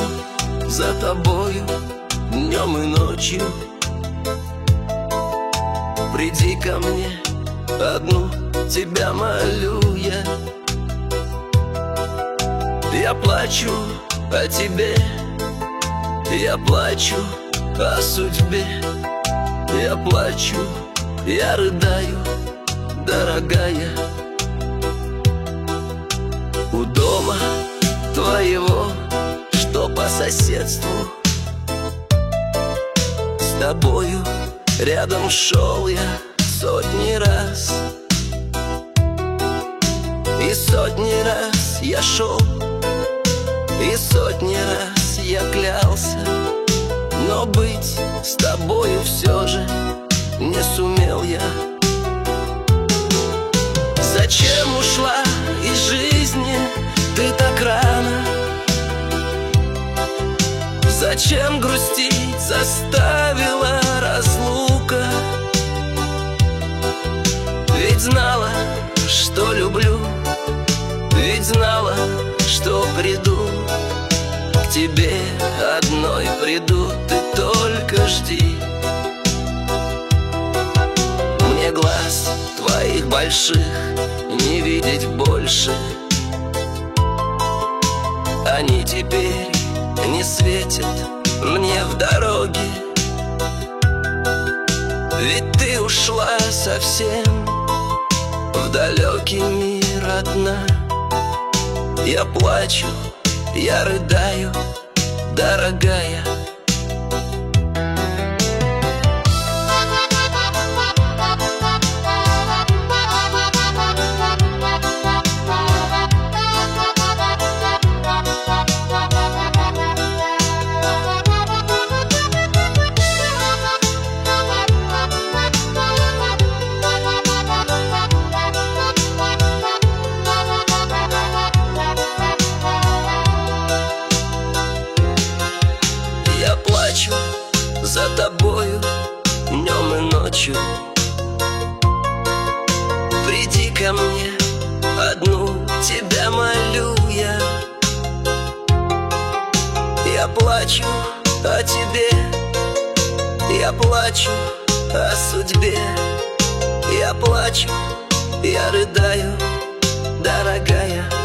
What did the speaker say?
за тобою днем и ночью. Приди ко мне, одну тебя молю я. Я плачу о тебе, я плачу о судьбе. Я плачу, я рыдаю, дорогая. У дома твоего, что по соседству, с тобою рядом шел я сотни раз. И сотни раз я шел, и сотни раз я клялся, но быть с тобою все же не сумел я. Зачем ушла из жизни ты так рано? Зачем грустить заставила разлука? Ведь знала, что люблю, ведь знала, что приду к тебе одной приду, ты только жди. Мне глаз твоих больших не видеть больше, они теперь не светят мне в дороге. Ведь ты ушла совсем в далекий мир одна. Я плачу, я рыдаю, дорогая. Я плачу за тобою днем и ночью. Приди ко мне, одну тебя молю я. Я плачу о тебе, я плачу о судьбе. Я плачу, я рыдаю, дорогая.